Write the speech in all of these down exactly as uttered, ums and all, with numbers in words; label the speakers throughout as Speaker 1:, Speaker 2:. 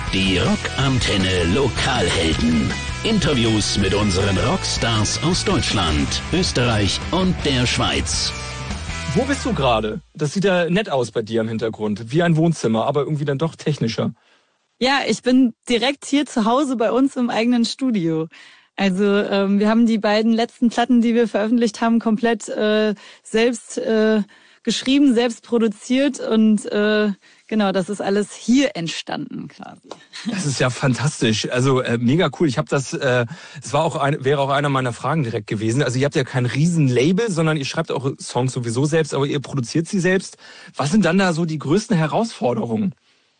Speaker 1: Die Rockantenne Lokalhelden. Interviews mit unseren Rockstars aus Deutschland, Österreich und der Schweiz.
Speaker 2: Wo bist du gerade? Das sieht ja nett aus bei dir im Hintergrund. Wie ein Wohnzimmer, aber irgendwie dann doch technischer.
Speaker 3: Ja, ich bin direkt hier zu Hause bei uns im eigenen Studio. Also ähm, wir haben die beiden letzten Platten, die wir veröffentlicht haben, komplett äh, selbst äh, geschrieben, selbst produziert und äh, genau, das ist alles hier entstanden quasi.
Speaker 2: Das ist ja fantastisch, also äh, mega cool. Ich habe das, äh, es war auch ein, wäre auch einer meiner Fragen direkt gewesen. Also ihr habt ja kein Riesenlabel, sondern ihr schreibt auch Songs sowieso selbst, aber ihr produziert sie selbst. Was sind dann da so die größten Herausforderungen?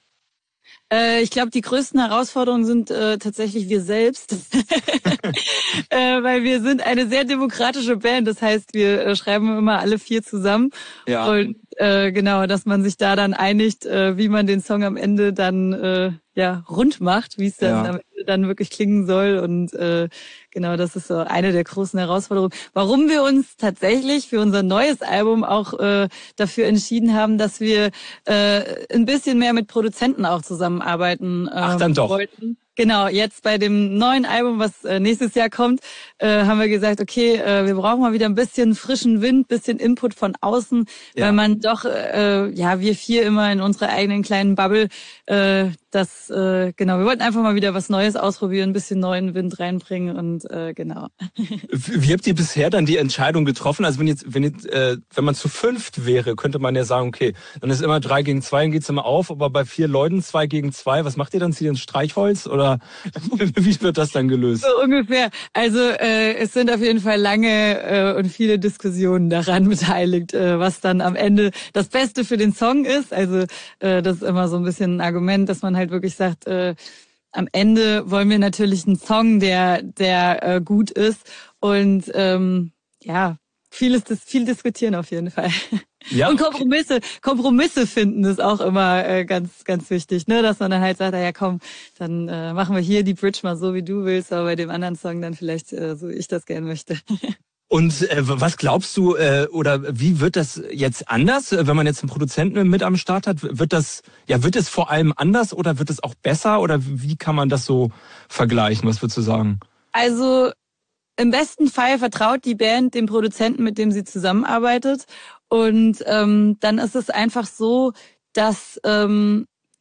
Speaker 3: Äh, ich glaube, die größten Herausforderungen sind äh, tatsächlich wir selbst, äh, weil wir sind eine sehr demokratische Band. Das heißt, wir äh, schreiben immer alle vier zusammen. Ja. Und äh, genau, dass man sich da dann einigt, äh, wie man den Song am Ende dann äh, ja rund macht, wie es dann ja. am Ende dann wirklich klingen soll. Und äh, genau, das ist so eine der großen Herausforderungen. Warum wir uns tatsächlich für unser neues Album auch äh, dafür entschieden haben, dass wir äh, ein bisschen mehr mit Produzenten auch zusammenarbeiten ähm,
Speaker 2: Ach, dann doch.
Speaker 3: wollten. Genau, jetzt bei dem neuen Album, was äh, nächstes Jahr kommt, äh, haben wir gesagt, okay, äh, wir brauchen mal wieder ein bisschen frischen Wind, bisschen Input von außen, ja. weil man doch, äh, ja, wir vier immer in unserer eigenen kleinen Bubble, äh, das, äh, genau, wir wollten einfach mal wieder was Neues ausprobieren, ein bisschen neuen Wind reinbringen und äh, genau.
Speaker 2: Wie habt ihr bisher dann die Entscheidung getroffen? Also wenn jetzt, wenn jetzt, äh, wenn man zu fünft wäre, könnte man ja sagen, okay, dann ist immer drei gegen zwei, dann geht's immer auf, aber bei vier Leuten zwei gegen zwei, was macht ihr dann? Zieht ihr ins Streichholz oder wie wird das dann gelöst?
Speaker 3: So ungefähr. Also äh, es sind auf jeden Fall lange äh, und viele Diskussionen daran beteiligt, äh, was dann am Ende das Beste für den Song ist. Also äh, das ist immer so ein bisschen ein Argument, dass man halt wirklich sagt, äh, am Ende wollen wir natürlich einen Song, der der äh, gut ist und ähm, ja, vieles viel diskutieren auf jeden Fall. Ja. Und Kompromisse, Kompromisse finden ist auch immer äh, ganz, ganz wichtig, ne, dass man dann halt sagt, ja komm, dann äh, machen wir hier die Bridge mal so, wie du willst, aber bei dem anderen Song dann vielleicht äh, so, wie ich das gern möchte.
Speaker 2: Und äh, was glaubst du, äh, oder wie wird das jetzt anders, wenn man jetzt einen Produzenten mit am Start hat? Wird das, ja, wird es vor allem anders oder wird es auch besser oder wie kann man das so vergleichen? Was würdest du sagen?
Speaker 3: Also im besten Fall vertraut die Band dem Produzenten, mit dem sie zusammenarbeitet. Und ähm, dann ist es einfach so, dass ähm,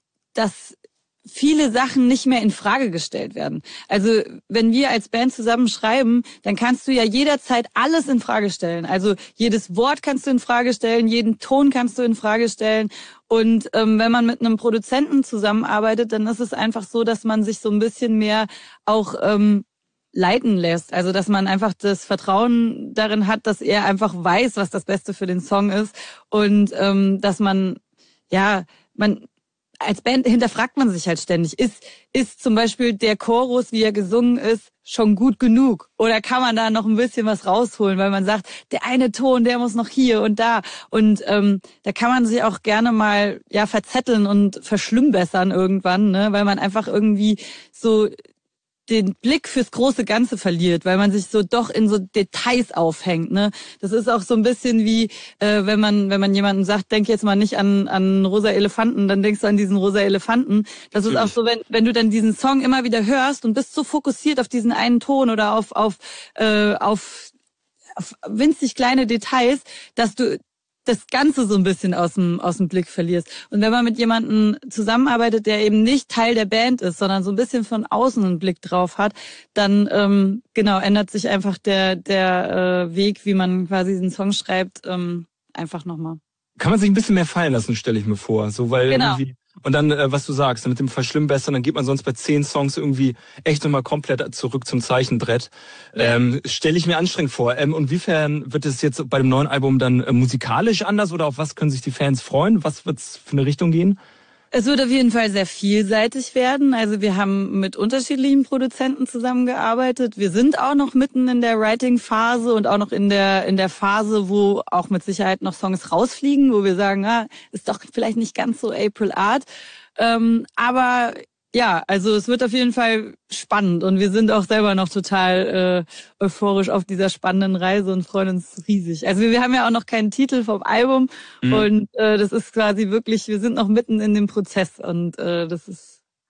Speaker 3: dass viele Sachen nicht mehr in Frage gestellt werden. Also wenn wir als Band zusammen schreiben, dann kannst du ja jederzeit alles in Frage stellen. Also jedes Wort kannst du in Frage stellen, jeden Ton kannst du in Frage stellen. Und ähm, wenn man mit einem Produzenten zusammenarbeitet, dann ist es einfach so, dass man sich so ein bisschen mehr auch ähm, leiten lässt. Also dass man einfach das Vertrauen darin hat, dass er einfach weiß, was das Beste für den Song ist und ähm, dass man, ja, man als Band hinterfragt man sich halt ständig. Ist ist zum Beispiel der Chorus, wie er gesungen ist, schon gut genug? Oder kann man da noch ein bisschen was rausholen, weil man sagt, der eine Ton, der muss noch hier und da. Und ähm, da kann man sich auch gerne mal ja verzetteln und verschlimmbessern irgendwann, ne, weil man einfach irgendwie so den Blick fürs große Ganze verliert, weil man sich so doch in so Details aufhängt, ne? Das ist auch so ein bisschen wie, äh, wenn man wenn man jemandem sagt, denk jetzt mal nicht an an rosa Elefanten, dann denkst du an diesen rosa Elefanten. Das Natürlich. Ist auch so, wenn wenn du dann diesen Song immer wieder hörst und bist so fokussiert auf diesen einen Ton oder auf auf äh, auf, auf winzig kleine Details, dass du das Ganze so ein bisschen aus dem aus dem Blick verlierst. Und wenn man mit jemandem zusammenarbeitet, der eben nicht Teil der Band ist, sondern so ein bisschen von außen einen Blick drauf hat, dann ähm, genau ändert sich einfach der der äh, Weg, wie man quasi diesen Song schreibt, ähm, einfach nochmal.
Speaker 2: Kann man sich ein bisschen mehr fallen lassen, stelle ich mir vor, so weil
Speaker 3: genau.
Speaker 2: irgendwie und dann, äh, was du sagst, mit dem Verschlimmbessern, dann geht man sonst bei zehn Songs irgendwie echt nochmal komplett zurück zum Zeichenbrett. Ja. Ähm, stelle ich mir anstrengend vor. Ähm, inwiefern wird es jetzt bei dem neuen Album dann äh, musikalisch anders oder auf was können sich die Fans freuen? Was wird es für eine Richtung gehen?
Speaker 3: Es wird auf jeden Fall sehr vielseitig werden. Also wir haben mit unterschiedlichen Produzenten zusammengearbeitet. Wir sind auch noch mitten in der Writing-Phase und auch noch in der in der Phase, wo auch mit Sicherheit noch Songs rausfliegen, wo wir sagen, ah, ist doch vielleicht nicht ganz so April Art. Ähm, aber ja, also es wird auf jeden Fall spannend und wir sind auch selber noch total äh, euphorisch auf dieser spannenden Reise und freuen uns riesig. Also wir, wir haben ja auch noch keinen Titel vom Album mhm. und äh, das ist quasi wirklich, wir sind noch mitten in dem Prozess und äh, das ist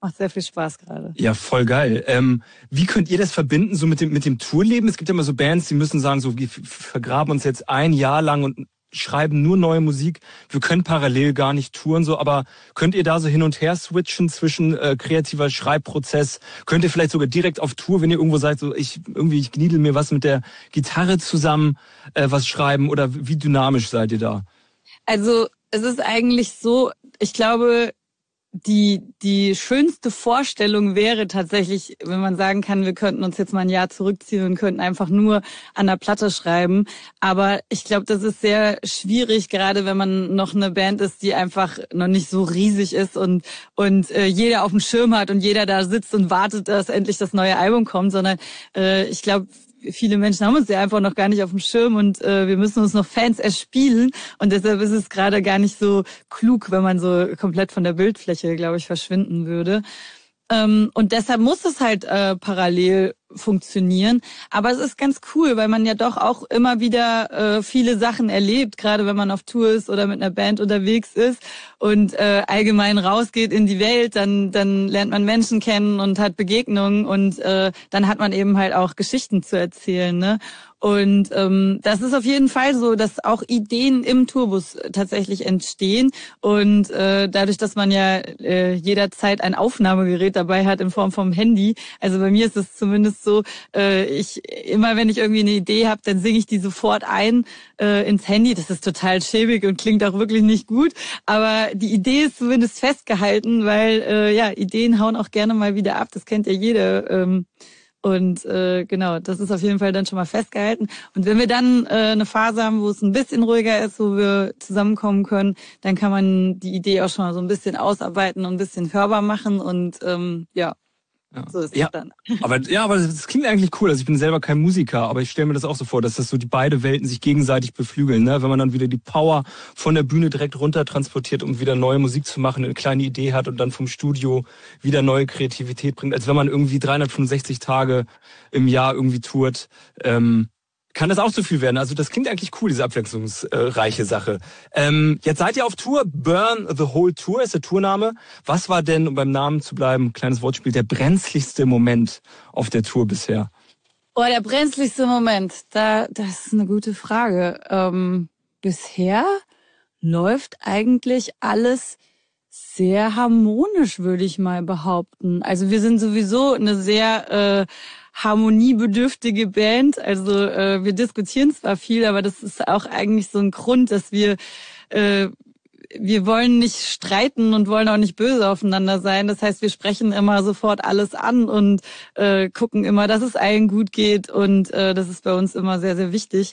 Speaker 3: macht sehr viel Spaß gerade.
Speaker 2: Ja, voll geil. Ähm, wie könnt ihr das verbinden, so mit dem mit dem Tourleben? Es gibt ja immer so Bands, die müssen sagen, so wir vergraben uns jetzt ein Jahr lang und schreiben nur neue Musik. Wir können parallel gar nicht touren, so. Aber könnt ihr da so hin und her switchen zwischen äh, kreativer Schreibprozess? Könnt ihr vielleicht sogar direkt auf Tour, wenn ihr irgendwo seid, so ich irgendwie ich gniedel mir was mit der Gitarre zusammen, äh, was schreiben? Oder wie dynamisch seid ihr da?
Speaker 3: Also es ist eigentlich so, ich glaube, die die schönste Vorstellung wäre tatsächlich, wenn man sagen kann, wir könnten uns jetzt mal ein Jahr zurückziehen und könnten einfach nur an der Platte schreiben. Aber ich glaube, das ist sehr schwierig, gerade wenn man noch eine Band ist, die einfach noch nicht so riesig ist und und äh, jeder auf dem Schirm hat und jeder da sitzt und wartet, dass endlich das neue Album kommt, sondern äh, ich glaube, viele Menschen haben uns ja einfach noch gar nicht auf dem Schirm und äh, wir müssen uns noch Fans erspielen und deshalb ist es gerade gar nicht so klug, wenn man so komplett von der Bildfläche, glaube ich, verschwinden würde. Ähm, und deshalb muss es halt äh, parallel funktionieren. Aber es ist ganz cool, weil man ja doch auch immer wieder äh, viele Sachen erlebt, gerade wenn man auf Tour ist oder mit einer Band unterwegs ist und äh, allgemein rausgeht in die Welt, dann dann lernt man Menschen kennen und hat Begegnungen und äh, dann hat man eben halt auch Geschichten zu erzählen, ne? Und ähm, das ist auf jeden Fall so, dass auch Ideen im Tourbus tatsächlich entstehen und äh, dadurch, dass man ja äh, jederzeit ein Aufnahmegerät dabei hat in Form vom Handy, also bei mir ist es zumindest so, äh, ich immer wenn ich irgendwie eine Idee habe, dann singe ich die sofort ein äh, ins Handy. Das ist total schäbig und klingt auch wirklich nicht gut, aber die Idee ist zumindest festgehalten, weil äh, ja Ideen hauen auch gerne mal wieder ab. Das kennt ja jeder. Ähm, Und äh, genau, das ist auf jeden Fall dann schon mal festgehalten. Und wenn wir dann äh, eine Phase haben, wo es ein bisschen ruhiger ist, wo wir zusammenkommen können, dann kann man die Idee auch schon mal so ein bisschen ausarbeiten und ein bisschen hörbar machen. Und ähm, ja,
Speaker 2: Ja.
Speaker 3: so ist
Speaker 2: ja,
Speaker 3: es dann.
Speaker 2: Aber ja, aber das klingt eigentlich cool. Also ich bin selber kein Musiker, aber ich stelle mir das auch so vor, dass das so die beide Welten sich gegenseitig beflügeln, ne? Wenn man dann wieder die Power von der Bühne direkt runter transportiert, um wieder neue Musik zu machen, eine kleine Idee hat und dann vom Studio wieder neue Kreativität bringt, als wenn man irgendwie dreihundertfünfundsechzig Tage im Jahr irgendwie tourt. Ähm, kann das auch zu viel werden. Also das klingt eigentlich cool, diese abwechslungsreiche Sache. Ähm, jetzt seid ihr auf Tour. Burn the Whole Tour ist der Tourname. Was war denn, um beim Namen zu bleiben, kleines Wortspiel, der brenzligste Moment auf der Tour bisher?
Speaker 3: Oh, der brenzligste Moment, da, das ist eine gute Frage. Ähm, bisher läuft eigentlich alles sehr harmonisch, würde ich mal behaupten. Also wir sind sowieso eine sehr äh, harmoniebedürftige Band. Also äh, wir diskutieren zwar viel, aber das ist auch eigentlich so ein Grund, dass wir äh, wir wollen nicht streiten und wollen auch nicht böse aufeinander sein. Das heißt, wir sprechen immer sofort alles an und äh, gucken immer, dass es allen gut geht. Und äh, das ist bei uns immer sehr, sehr wichtig.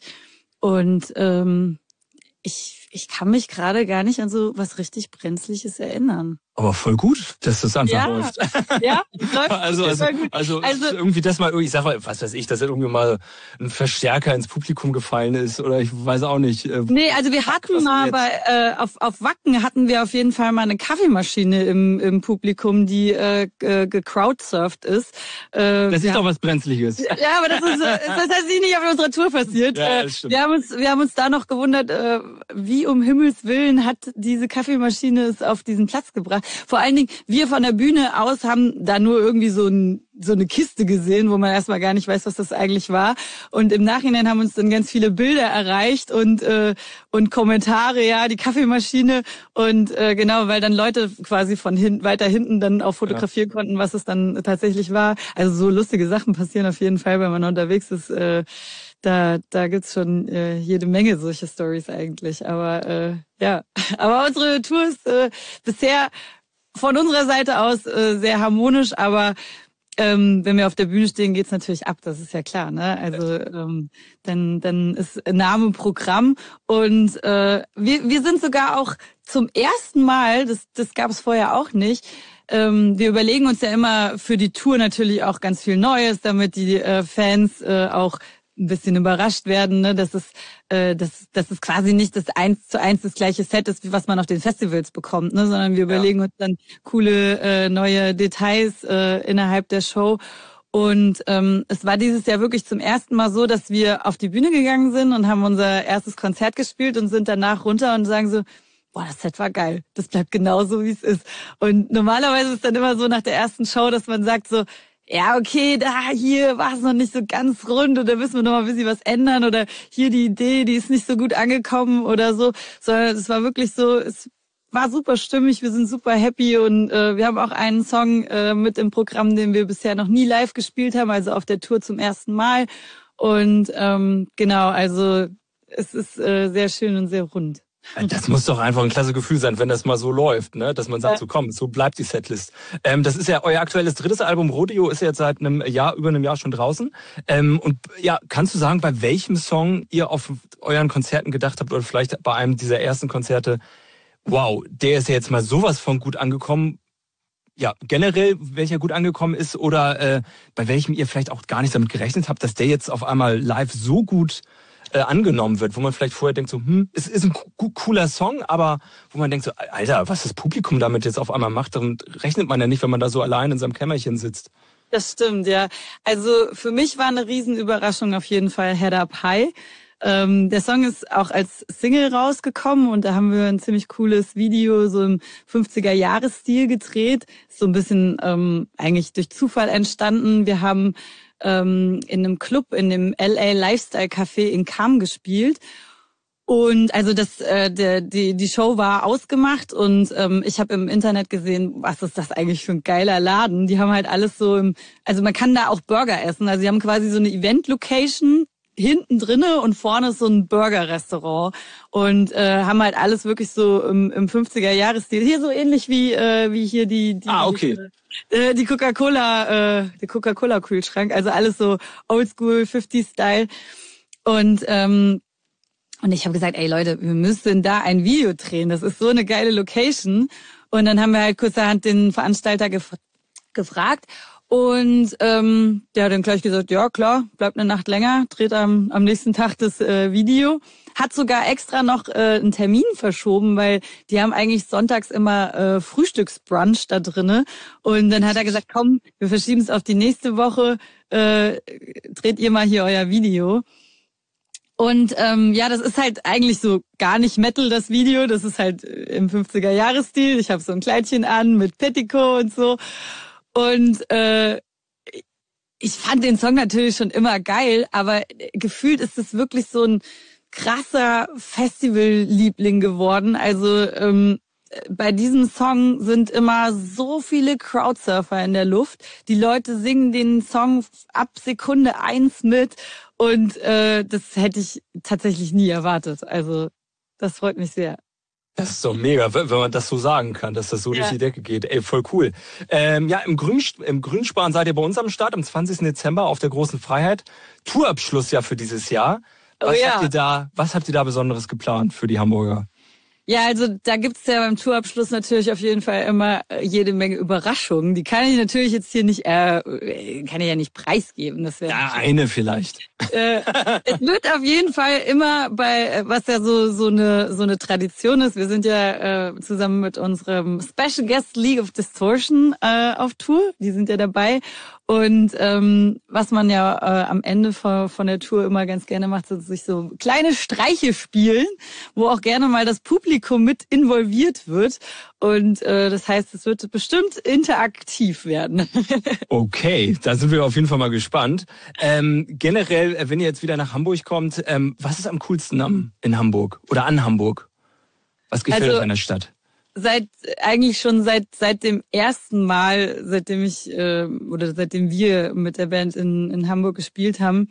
Speaker 3: Und ähm, ich ich kann mich gerade gar nicht an so was richtig Brenzliches erinnern.
Speaker 2: Aber voll gut, dass das einfach
Speaker 3: ja,
Speaker 2: läuft.
Speaker 3: Ja, läuft
Speaker 2: also, also,
Speaker 3: gut.
Speaker 2: also,
Speaker 3: also
Speaker 2: irgendwie das mal, ich sag mal, was weiß ich, dass irgendwie mal ein Verstärker ins Publikum gefallen ist oder ich weiß auch nicht. Äh,
Speaker 3: nee, also wir hatten mal bei, äh, auf, auf Wacken hatten wir auf jeden Fall mal eine Kaffeemaschine im, im Publikum, die äh, gecrowdsurft ist. Äh,
Speaker 2: das ist doch was Brenzliges.
Speaker 3: Ja, aber das ist, das ist nicht auf unserer Tour passiert.
Speaker 2: Ja, das stimmt.
Speaker 3: Wir haben uns, wir haben uns da noch gewundert, äh, wie um Himmels Willen hat diese Kaffeemaschine es auf diesen Platz gebracht. Vor allen Dingen, wir von der Bühne aus haben da nur irgendwie so, ein, so eine Kiste gesehen, wo man erstmal gar nicht weiß, was das eigentlich war. Und im Nachhinein haben uns dann ganz viele Bilder erreicht und äh, und Kommentare, ja, die Kaffeemaschine. Und äh, genau, weil dann Leute quasi von hin, weiter hinten dann auch fotografieren ja. konnten, was es dann tatsächlich war. Also so lustige Sachen passieren auf jeden Fall, wenn man unterwegs ist. Äh, Da, da gibt's schon äh, jede Menge solche Stories eigentlich. Aber äh, ja, aber unsere Tour ist äh, bisher von unserer Seite aus äh, sehr harmonisch. Aber ähm, wenn wir auf der Bühne stehen, geht's natürlich ab. Das ist ja klar, ne? Also ähm, dann, dann ist Name Programm und äh, wir, wir sind sogar auch zum ersten Mal. Das, das gab's vorher auch nicht. Ähm, wir überlegen uns ja immer für die Tour natürlich auch ganz viel Neues, damit die äh, Fans äh, auch ein bisschen überrascht werden, ne, dass es, äh, dass, dass es quasi nicht das eins zu eins das gleiche Set ist, wie was man auf den Festivals bekommt, ne, sondern wir überlegen ja. uns dann coole äh, neue Details äh, innerhalb der Show. Und ähm, es war dieses Jahr wirklich zum ersten Mal so, dass wir auf die Bühne gegangen sind und haben unser erstes Konzert gespielt und sind danach runter und sagen so, boah, das Set war geil. Das bleibt genauso, wie es ist. Und normalerweise ist dann immer so nach der ersten Show, dass man sagt so, ja, okay, da, hier war es noch nicht so ganz rund oder müssen wir noch mal ein bisschen was ändern oder hier die Idee, die ist nicht so gut angekommen oder so. Sondern es war wirklich so, es war super stimmig, wir sind super happy und äh, wir haben auch einen Song äh, mit im Programm, den wir bisher noch nie live gespielt haben, also auf der Tour zum ersten Mal. Und ähm, genau, also es ist äh, sehr schön und sehr rund.
Speaker 2: Das muss doch einfach ein klasse Gefühl sein, wenn das mal so läuft, ne? Dass man sagt, so komm, so bleibt die Setlist. Ähm, das ist ja euer aktuelles drittes Album, Rodeo, ist ja jetzt seit einem Jahr, über einem Jahr schon draußen. Ähm, und ja, kannst du sagen, bei welchem Song ihr auf euren Konzerten gedacht habt oder vielleicht bei einem dieser ersten Konzerte, wow, der ist ja jetzt mal sowas von gut angekommen. Ja, generell, welcher gut angekommen ist oder äh, bei welchem ihr vielleicht auch gar nicht damit gerechnet habt, dass der jetzt auf einmal live so gut Äh, angenommen wird, wo man vielleicht vorher denkt so, hm, es ist ein cooler Song, aber wo man denkt so, Alter, was das Publikum damit jetzt auf einmal macht, damit rechnet man ja nicht, wenn man da so allein in seinem Kämmerchen sitzt.
Speaker 3: Das stimmt, ja. Also für mich war eine Riesenüberraschung auf jeden Fall Head Up High. Ähm, der Song ist auch als Single rausgekommen und da haben wir ein ziemlich cooles Video so im fünfziger-Jahres-Stil gedreht. Ist so ein bisschen ähm, eigentlich durch Zufall entstanden. Wir haben ähm, in einem Club, in dem L A Lifestyle Café in Cham gespielt. Und also das, äh, der, die die Show war ausgemacht und ähm, ich habe im Internet gesehen, was ist das eigentlich für ein geiler Laden. Die haben halt alles so, im, also man kann da auch Burger essen. Also die haben quasi so eine Event-Location hinten drinne und vorne ist so ein Burger-Restaurant und äh, haben halt alles wirklich so im, im fünfziger-Jahres-Stil. Hier so ähnlich wie äh, wie hier die die
Speaker 2: ah, okay.
Speaker 3: äh, die Coca-Cola, äh, der Coca-Cola-Kühlschrank. Also alles so Oldschool, fünfziger-Style. Und ähm, und ich habe gesagt, ey Leute, wir müssen da ein Video drehen. Das ist so eine geile Location. Und dann haben wir halt kurzerhand den Veranstalter gef- gefragt. Und ähm, der hat dann gleich gesagt, ja klar, bleibt eine Nacht länger, dreht am, am nächsten Tag das äh, Video. Hat sogar extra noch äh, einen Termin verschoben, weil die haben eigentlich sonntags immer äh, Frühstücksbrunch da drinne. Und dann hat er gesagt, komm, wir verschieben es auf die nächste Woche, äh, dreht ihr mal hier euer Video. Und ähm, ja, das ist halt eigentlich so gar nicht Metal, das Video. Das ist halt im fünfziger-Jahres-Stil. Ich habe so ein Kleidchen an mit Petticoat und so. Und äh, ich fand den Song natürlich schon immer geil, aber gefühlt ist es wirklich so ein krasser Festivalliebling geworden. Also ähm, bei diesem Song sind immer so viele Crowdsurfer in der Luft. Die Leute singen den Song ab Sekunde eins mit und äh, das hätte ich tatsächlich nie erwartet. Also das freut mich sehr.
Speaker 2: Das ist doch mega, wenn man das so sagen kann, dass das so
Speaker 3: ja.
Speaker 2: durch die Decke geht. Ey, voll cool. Ähm, ja, im, Grün, im Grünspan seid ihr bei uns am Start am zwanzigsten Dezember auf der Großen Freiheit. Tourabschluss ja für dieses Jahr. Was,
Speaker 3: oh, ja.
Speaker 2: habt ihr da, was habt ihr da Besonderes geplant für die Hamburger?
Speaker 3: Ja, also da gibt's ja beim Tourabschluss natürlich auf jeden Fall immer jede Menge Überraschungen. Die kann ich natürlich jetzt hier nicht, äh, kann ich ja nicht preisgeben. Das wäre
Speaker 2: ja, eine vielleicht.
Speaker 3: Äh, es wird auf jeden Fall immer bei, was ja so so eine so eine Tradition ist. Wir sind ja äh, zusammen mit unserem Special Guest League of Distortion äh, auf Tour. Die sind ja dabei. Und ähm, was man ja äh, am Ende von, von der Tour immer ganz gerne macht, sind sich so kleine Streiche spielen, wo auch gerne mal das Publikum mit involviert wird. Und äh, das heißt, es wird bestimmt interaktiv werden.
Speaker 2: Okay, da sind wir auf jeden Fall mal gespannt. Ähm, generell, wenn ihr jetzt wieder nach Hamburg kommt, ähm, was ist am coolsten am, in Hamburg oder an Hamburg? Was gefällt
Speaker 3: also,
Speaker 2: euch an der Stadt?
Speaker 3: Seit eigentlich schon seit seit dem ersten Mal, seitdem ich äh, oder seitdem wir mit der Band in in Hamburg gespielt haben,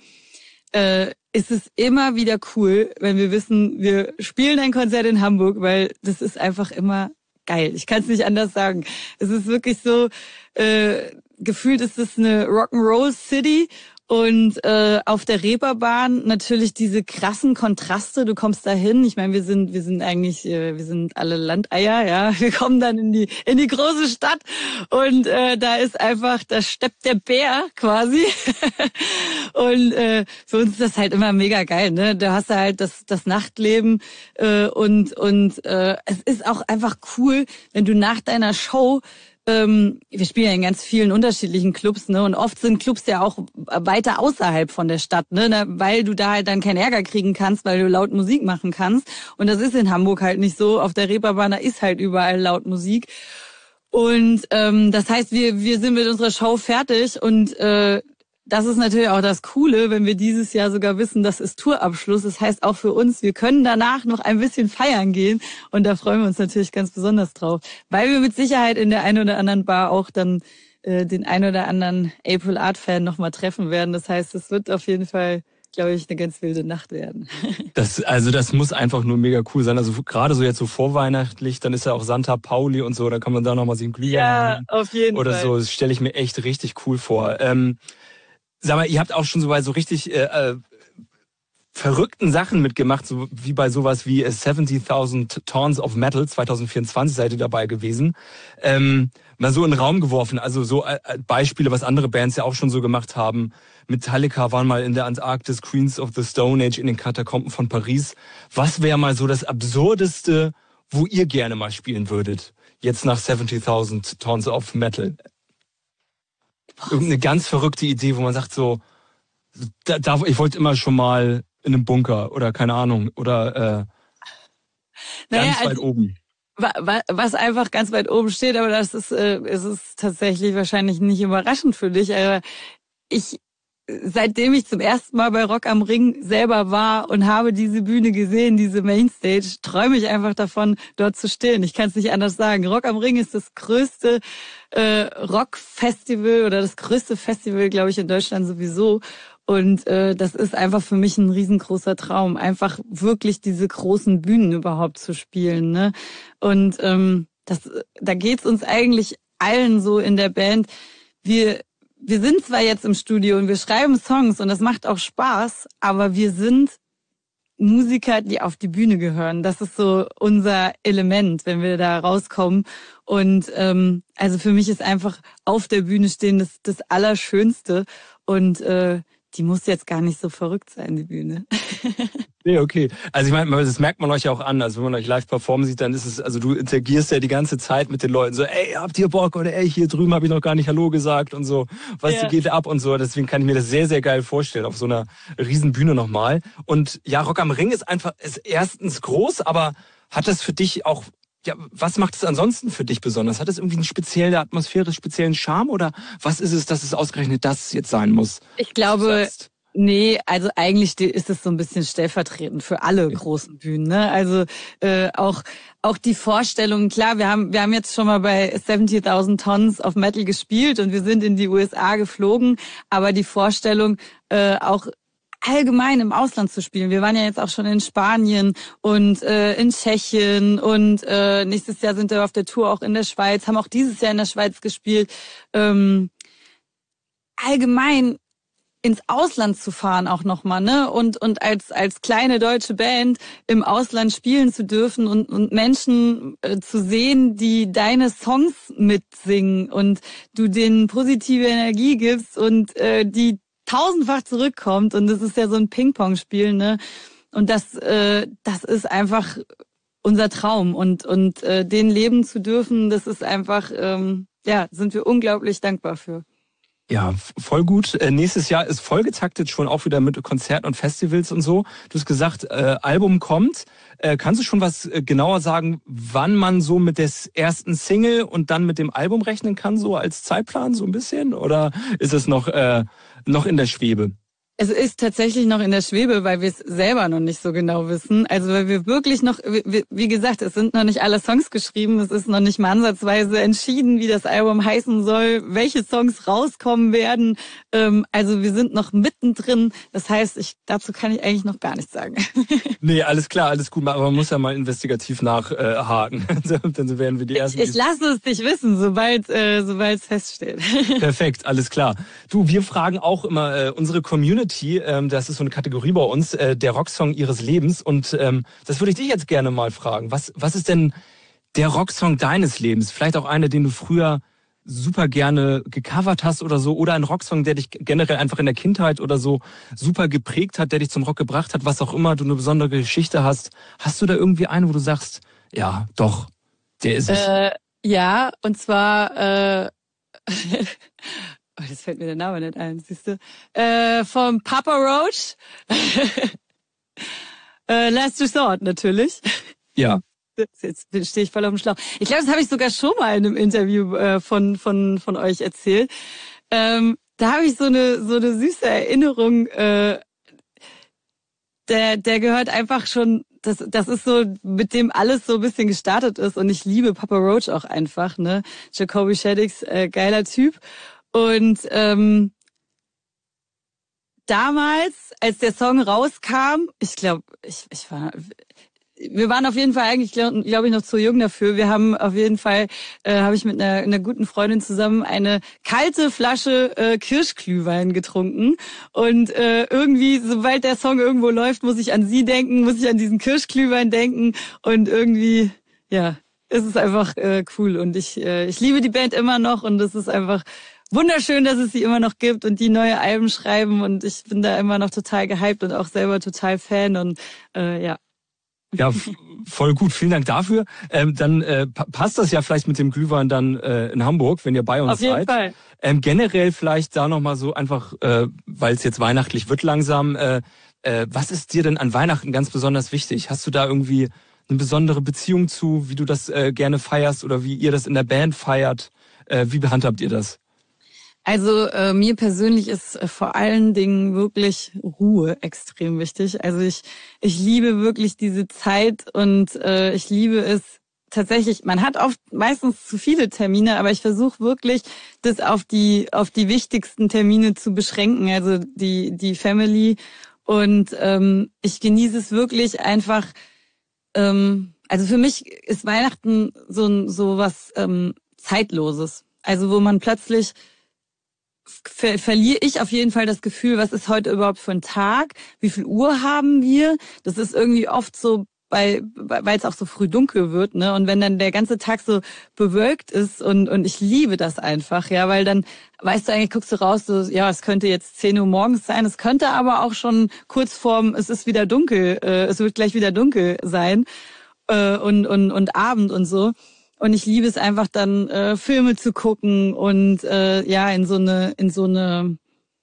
Speaker 3: äh, ist es immer wieder cool, wenn wir wissen, wir spielen ein Konzert in Hamburg, weil das ist einfach immer geil. Ich kann es nicht anders sagen. Es ist wirklich so, äh, gefühlt ist es eine Rock'n'Roll City. Und äh, auf der Reeperbahn natürlich diese krassen Kontraste. Du kommst da hin. Ich meine, wir sind wir sind eigentlich äh, wir sind alle Landeier, ja. Wir kommen dann in die in die große Stadt und äh, da ist einfach, da steppt der Bär quasi. Und äh, für uns ist das halt immer mega geil, ne? Da hast du halt das das Nachtleben äh, und und äh, es ist auch einfach cool, wenn du nach deiner Show ähm, wir spielen ja in ganz vielen unterschiedlichen Clubs, ne? Und oft sind Clubs ja auch weiter außerhalb von der Stadt, ne? Weil du da halt dann keinen Ärger kriegen kannst, weil du laut Musik machen kannst. Und das ist in Hamburg halt nicht so. Auf der Reeperbahn, da ist halt überall laut Musik. Und ähm, das heißt, wir wir sind mit unserer Show fertig und äh, das ist natürlich auch das Coole, wenn wir dieses Jahr sogar wissen, das ist Tourabschluss. Das heißt auch für uns, wir können danach noch ein bisschen feiern gehen. Und da freuen wir uns natürlich ganz besonders drauf. Weil wir mit Sicherheit in der einen oder anderen Bar auch dann äh, den einen oder anderen April Art Fan nochmal treffen werden. Das heißt, es wird auf jeden Fall, glaube ich, eine ganz wilde Nacht werden.
Speaker 2: Das, also das muss einfach nur mega cool sein. Also gerade so jetzt so vorweihnachtlich, dann ist ja auch Santa Pauli und so, da kann man da nochmal sich einen Glühwein
Speaker 3: Ja, auf jeden
Speaker 2: oder
Speaker 3: Fall.
Speaker 2: so. Das stelle ich mir echt richtig cool vor. Ähm, Sag mal, ihr habt auch schon so bei so richtig äh, äh, verrückten Sachen mitgemacht, so wie bei sowas wie siebzigtausend Tons of Metal zwanzig vierundzwanzig seid ihr dabei gewesen. Ähm, mal so in den Raum geworfen, also so äh, Beispiele, was andere Bands ja auch schon so gemacht haben. Metallica waren mal in der Antarktis, Queens of the Stone Age in den Katakomben von Paris. Was wäre mal so das Absurdeste, wo ihr gerne mal spielen würdet? Jetzt nach siebzigtausend Tons of Metal. Irgendeine ganz verrückte Idee, wo man sagt so, da, da, ich wollte immer schon mal in einem Bunker oder keine Ahnung oder äh,
Speaker 3: Naja,
Speaker 2: ganz weit
Speaker 3: also,
Speaker 2: oben.
Speaker 3: Was einfach ganz weit oben steht, aber das ist, äh, es ist tatsächlich wahrscheinlich nicht überraschend für dich, aber ich, seitdem ich zum ersten Mal bei Rock am Ring selber war und habe diese Bühne gesehen, diese Mainstage, träume ich einfach davon, dort zu stehen. Ich kann es nicht anders sagen. Rock am Ring ist das größte äh, Rock-Festival oder das größte Festival, glaube ich, in Deutschland sowieso. Und äh, das ist einfach für mich ein riesengroßer Traum, einfach wirklich diese großen Bühnen überhaupt zu spielen, ne? Und ähm, das, da geht's uns eigentlich allen so in der Band. Wir Wir sind zwar jetzt im Studio und wir schreiben Songs und das macht auch Spaß, aber wir sind Musiker, die auf die Bühne gehören. Das ist so unser Element, wenn wir da rauskommen. Und ähm, also für mich ist einfach auf der Bühne stehen das, das Allerschönste. Und äh, die muss jetzt gar nicht so verrückt sein, die Bühne.
Speaker 2: Nee, okay. Also ich meine, das merkt man euch ja auch an. Also wenn man euch live performen sieht, dann ist es, also du interagierst ja die ganze Zeit mit den Leuten so, ey, habt ihr Bock? Oder ey, hier drüben habe ich noch gar nicht Hallo gesagt und so. Was
Speaker 3: Ja.
Speaker 2: geht ab und so. Deswegen kann ich mir das sehr, sehr geil vorstellen auf so einer riesen Bühne nochmal. Und ja, Rock am Ring ist einfach, ist erstens groß, aber hat das für dich auch, ja, was macht es ansonsten für dich besonders? Hat es irgendwie eine spezielle Atmosphäre, speziellen Charme oder was ist es, dass es ausgerechnet das jetzt sein muss?
Speaker 3: Ich glaube, nee, also eigentlich ist es so ein bisschen stellvertretend für alle großen Bühnen, ne? Also äh, auch auch die Vorstellung, klar, wir haben wir haben jetzt schon mal bei siebzigtausend Tons of Metal gespielt und wir sind in die U S A geflogen, aber die Vorstellung äh, auch allgemein im Ausland zu spielen. Wir waren ja jetzt auch schon in Spanien und äh, in Tschechien und äh, nächstes Jahr sind wir auf der Tour auch in der Schweiz, haben auch dieses Jahr in der Schweiz gespielt. Ähm, allgemein ins Ausland zu fahren auch nochmal, ne? Und und als als kleine deutsche Band im Ausland spielen zu dürfen und und Menschen äh, zu sehen, die deine Songs mitsingen und du denen positive Energie gibst und äh, die tausendfach zurückkommt und das ist ja so ein Ping-Pong-Spiel, ne? Und das äh, das ist einfach unser Traum und und äh, den leben zu dürfen, das ist einfach ähm, ja, sind wir unglaublich dankbar für.
Speaker 2: Ja, voll gut. Äh, nächstes Jahr ist vollgetaktet schon auch wieder mit Konzerten und Festivals und so. Du hast gesagt, äh, Album kommt. Äh, kannst du schon was äh, genauer sagen, wann man so mit der ersten Single und dann mit dem Album rechnen kann, so als Zeitplan so ein bisschen? Oder ist es noch, äh, noch in der Schwebe?
Speaker 3: Es ist tatsächlich noch in der Schwebe, weil wir es selber noch nicht so genau wissen. Also weil wir wirklich noch, wie, wie gesagt, es sind noch nicht alle Songs geschrieben, es ist noch nicht mal ansatzweise entschieden, wie das Album heißen soll, welche Songs rauskommen werden. Ähm, also wir sind noch mittendrin. Das heißt, ich dazu kann ich eigentlich noch gar nichts sagen.
Speaker 2: Nee, alles klar, alles gut, aber man muss ja mal investigativ nachhaken. Dann werden wir die ersten.
Speaker 3: Ich, ich lasse es dich wissen, sobald äh, sobald es feststeht.
Speaker 2: Perfekt, alles klar. Du, wir fragen auch immer äh, unsere Community, ähm, das ist so eine Kategorie bei uns, äh, der Rocksong ihres Lebens. Und ähm, das würde ich dich jetzt gerne mal fragen. Was, was ist denn der Rocksong deines Lebens? Vielleicht auch einer, den du früher super gerne gecovert hast oder so, oder ein Rocksong, der dich generell einfach in der Kindheit oder so super geprägt hat, der dich zum Rock gebracht hat, was auch immer, du eine besondere Geschichte hast. Hast du da irgendwie einen, wo du sagst, ja, doch, der ist es?
Speaker 3: Äh, Ja, und zwar, äh, oh, jetzt fällt mir der Name nicht ein, siehst du, äh, vom Papa Roach, äh, Last Resort natürlich.
Speaker 2: Ja.
Speaker 3: Jetzt stehe ich voll auf dem Schlauch. Ich glaube, das habe ich sogar schon mal in einem Interview äh, von von von euch erzählt. Ähm, da habe ich so eine so eine süße Erinnerung. Äh, der der gehört einfach schon. Das das ist so, mit dem alles so ein bisschen gestartet ist. Und ich liebe Papa Roach auch einfach. Ne, Jacoby Shaddix, äh, geiler Typ. Und ähm, damals, als der Song rauskam, ich glaube, ich ich war wir waren auf jeden Fall eigentlich, glaube glaub ich, noch zu jung dafür. Wir haben auf jeden Fall, äh, habe ich mit einer, einer guten Freundin zusammen eine kalte Flasche äh, Kirschglühwein getrunken. Und äh, irgendwie, sobald der Song irgendwo läuft, muss ich an sie denken, muss ich an diesen Kirschglühwein denken. Und irgendwie, ja, es ist einfach äh, cool. Und ich, äh, ich liebe die Band immer noch. Und es ist einfach wunderschön, dass es sie immer noch gibt und die neue Alben schreiben. Und ich bin da immer noch total gehypt und auch selber total Fan. Und äh, ja.
Speaker 2: Ja, voll gut. Vielen Dank dafür. Ähm, dann äh, passt das ja vielleicht mit dem Glühwein dann äh, in Hamburg, wenn ihr bei uns seid.
Speaker 3: Auf jeden Fall.
Speaker 2: Ähm, generell vielleicht da nochmal so einfach, äh, weil es jetzt weihnachtlich wird langsam. Äh, äh, was ist dir denn an Weihnachten ganz besonders wichtig? Hast du da irgendwie eine besondere Beziehung zu, wie du das äh, gerne feierst oder wie ihr das in der Band feiert? Äh, wie behandhabt ihr das?
Speaker 3: Also äh, mir persönlich ist äh, vor allen Dingen wirklich Ruhe extrem wichtig. Also ich ich liebe wirklich diese Zeit und äh, ich liebe es tatsächlich. Man hat oft meistens zu viele Termine, aber ich versuche wirklich, das auf die auf die wichtigsten Termine zu beschränken. Also die die Family und ähm, ich genieße es wirklich einfach. Ähm, also für mich ist Weihnachten so so was ähm, Zeitloses. Also wo man plötzlich Ver verliere ich auf jeden Fall das Gefühl, was ist heute überhaupt für ein Tag? Wie viel Uhr haben wir? Das ist irgendwie oft so, bei, weil es auch so früh dunkel wird, ne? Und wenn dann der ganze Tag so bewölkt ist und und ich liebe das einfach, ja, weil dann weißt du eigentlich, guckst du raus, so, ja, es könnte jetzt zehn Uhr morgens sein, es könnte aber auch schon kurz vorm, es ist wieder dunkel, äh, es wird gleich wieder dunkel sein äh, und und und Abend und so. Und ich liebe es einfach dann äh, Filme zu gucken und äh, ja in so eine in so eine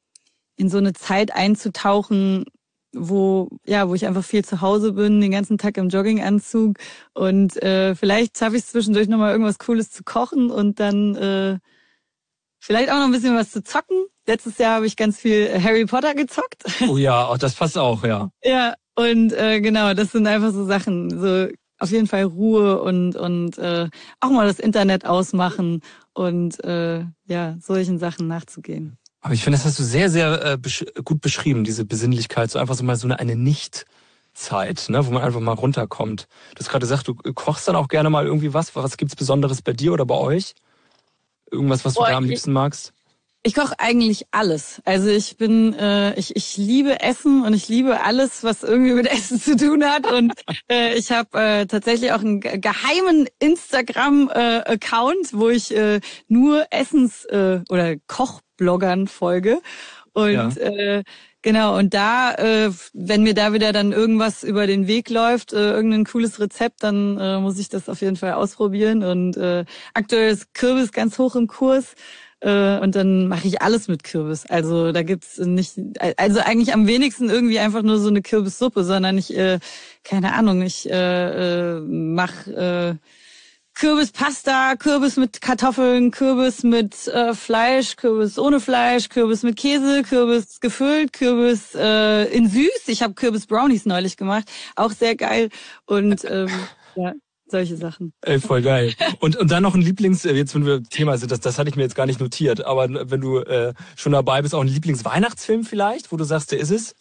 Speaker 3: in so eine Zeit einzutauchen, wo ja wo ich einfach viel zu Hause bin, den ganzen Tag im Jogginganzug und äh, vielleicht schaffe ich es zwischendurch noch mal irgendwas Cooles zu kochen und dann äh, vielleicht auch noch ein bisschen was zu zocken. Letztes Jahr habe ich ganz viel Harry Potter gezockt.
Speaker 2: Oh ja, auch das passt auch, ja.
Speaker 3: Ja und äh, genau, das sind einfach so Sachen so. Auf jeden Fall Ruhe und und äh, auch mal das Internet ausmachen und äh, ja solchen Sachen nachzugehen.
Speaker 2: Aber ich finde, das hast du sehr, sehr äh, besch gut beschrieben, diese Besinnlichkeit, so einfach so mal so eine, eine Nicht-Zeit, ne, wo man einfach mal runterkommt. Du hast gerade gesagt, du kochst dann auch gerne mal irgendwie was. Was gibt's Besonderes bei dir oder bei euch? Irgendwas, was du
Speaker 3: Boah,
Speaker 2: da am
Speaker 3: ich,
Speaker 2: liebsten magst?
Speaker 3: Ich koche eigentlich alles. Also ich bin, äh, ich ich liebe Essen und ich liebe alles, was irgendwie mit Essen zu tun hat. Und äh, ich habe äh, tatsächlich auch einen geheimen Instagram-Account, wo ich äh, nur Essens- äh, oder Kochbloggern folge. Und ja. äh, genau, und da, äh, wenn mir da wieder dann irgendwas über den Weg läuft, äh, irgendein cooles Rezept, dann äh, muss ich das auf jeden Fall ausprobieren. Und äh, aktuell ist Kürbis ganz hoch im Kurs. Und dann mache ich alles mit Kürbis. Also da gibt's nicht, also eigentlich am wenigsten irgendwie einfach nur so eine Kürbissuppe, sondern ich, äh, keine Ahnung, ich äh, äh, mache äh, Kürbispasta, Kürbis mit Kartoffeln, Kürbis mit äh, Fleisch, Kürbis ohne Fleisch, Kürbis mit Käse, Kürbis gefüllt, Kürbis äh, in süß. Ich habe Kürbis-Brownies neulich gemacht, auch sehr geil. Und ähm, ja. Solche Sachen.
Speaker 2: Ey, voll geil. Und und dann noch ein Lieblings, jetzt wenn wir Thema sind, das das hatte ich mir jetzt gar nicht notiert, aber wenn du äh, schon dabei bist, auch ein Lieblingsweihnachtsfilm vielleicht, wo du sagst, der ist es?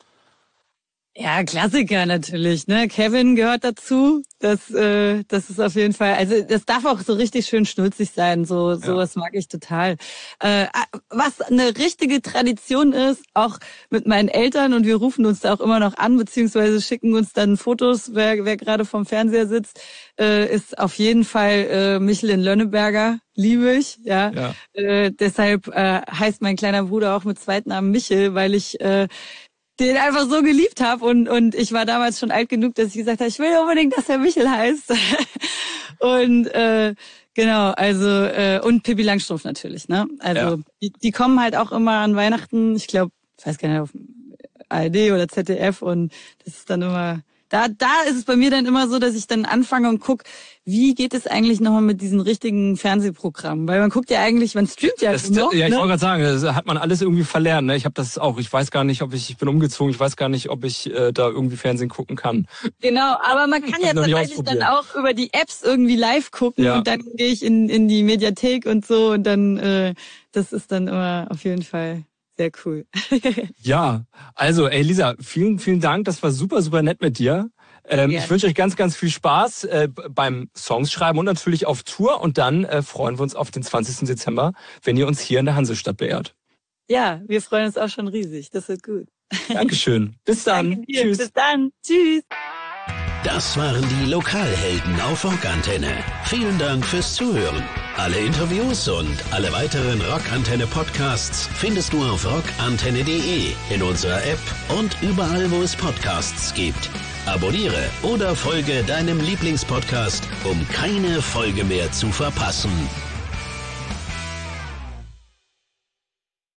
Speaker 3: Ja, Klassiker natürlich, ne? Kevin gehört dazu. Das, äh, das ist auf jeden Fall, also das darf auch so richtig schön schnulzig sein. So, sowas ja. mag ich total. Äh, was eine richtige Tradition ist, auch mit meinen Eltern, und wir rufen uns da auch immer noch an, beziehungsweise schicken uns dann Fotos, wer, wer gerade vorm Fernseher sitzt, äh, ist auf jeden Fall äh, Michelin Lönneberger. Liebe ich, ja. ja. Äh, deshalb äh, heißt mein kleiner Bruder auch mit Zweitnamen Michel, weil ich äh, den einfach so geliebt habe und und ich war damals schon alt genug, dass ich gesagt habe, ich will unbedingt, dass er Michel heißt. und äh, Genau, also äh, und Pippi Langstrumpf natürlich, ne? Also
Speaker 2: Ja.
Speaker 3: die, die kommen halt auch immer an Weihnachten, ich glaube, ich weiß gar nicht, auf A R D oder Z D F und das ist dann immer, da da ist es bei mir dann immer so, dass ich dann anfange und guck, wie geht es eigentlich nochmal mit diesen richtigen Fernsehprogrammen? Weil man guckt ja eigentlich, man streamt ja
Speaker 2: Das,
Speaker 3: noch,
Speaker 2: ja, ich
Speaker 3: ne?
Speaker 2: wollte gerade sagen, das hat man alles irgendwie verlernt. Ne? Ich habe das auch. Ich weiß gar nicht, ob ich, ich bin umgezogen. Ich weiß gar nicht, ob ich äh, da irgendwie Fernsehen gucken kann.
Speaker 3: Genau, aber man kann ja
Speaker 2: noch nicht
Speaker 3: tatsächlich dann
Speaker 2: ausprobiert.
Speaker 3: auch über die Apps irgendwie live gucken
Speaker 2: Ja.
Speaker 3: und dann gehe ich in in die Mediathek und so und dann äh, das ist dann immer auf jeden Fall sehr cool.
Speaker 2: Ja, also ey Lisa, vielen, vielen Dank. Das war super, super nett mit dir. Ähm,
Speaker 3: Gerne.
Speaker 2: ich wünsche euch ganz, ganz viel Spaß äh, beim Songs schreiben und natürlich auf Tour. Und dann äh, freuen wir uns auf den zwanzigsten Dezember, wenn ihr uns hier in der Hansestadt beehrt.
Speaker 3: Ja, wir freuen uns auch schon riesig. Das wird gut.
Speaker 2: Dankeschön. Bis dann.
Speaker 3: Danke dir.
Speaker 2: Tschüss.
Speaker 3: Bis dann. Tschüss.
Speaker 1: Das waren die Lokalhelden auf Rockantenne. Vielen Dank fürs Zuhören. Alle Interviews und alle weiteren Rockantenne Podcasts findest du auf rockantenne punkt de, in unserer App und überall, wo es Podcasts gibt. Abonniere oder folge deinem Lieblingspodcast, um keine Folge mehr zu verpassen.